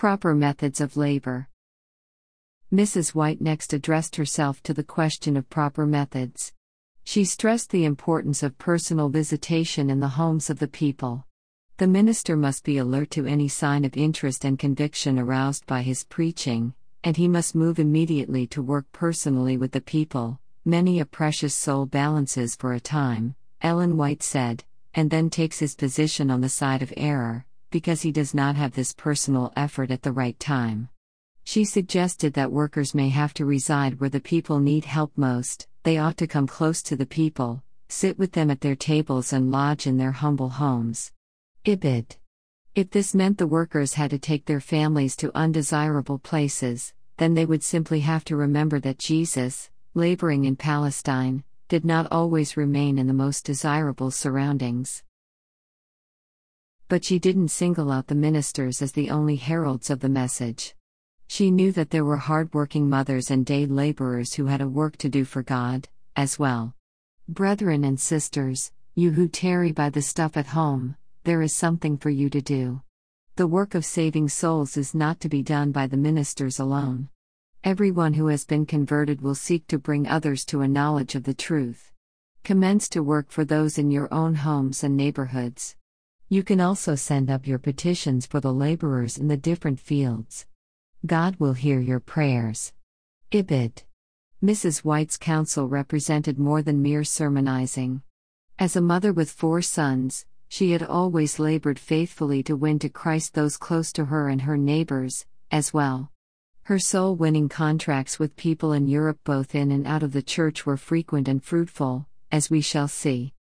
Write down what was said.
Proper methods of labor. Mrs. White next addressed herself to the question of proper methods. She stressed the importance of personal visitation in the homes of the people. The minister must be alert to any sign of interest and conviction aroused by his preaching, and he must move immediately to work personally with the people. Many a precious soul balances for a time, Ellen White said, and then takes his position on the side of error, because he does not have this personal effort at the right time. She suggested that workers may have to reside where the people need help most. They ought to come close to the people, sit with them at their tables and lodge in their humble homes. Ibid. If this meant the workers had to take their families to undesirable places, then they would simply have to remember that Jesus, laboring in Palestine, did not always remain in the most desirable surroundings. But she didn't single out the ministers as the only heralds of the message. She knew that there were hard-working mothers and day laborers who had a work to do for God, as well. Brethren and sisters, you who tarry by the stuff at home, there is something for you to do. The work of saving souls is not to be done by the ministers alone. Everyone who has been converted will seek to bring others to a knowledge of the truth. Commence to work for those in your own homes and neighborhoods. You can also send up your petitions for the laborers in the different fields. God will hear your prayers. Ibid. Mrs. White's counsel represented more than mere sermonizing. As a mother with 4 sons, she had always labored faithfully to win to Christ those close to her and her neighbors, as well. Her soul-winning contracts with people in Europe both in and out of the church were frequent and fruitful, as we shall see.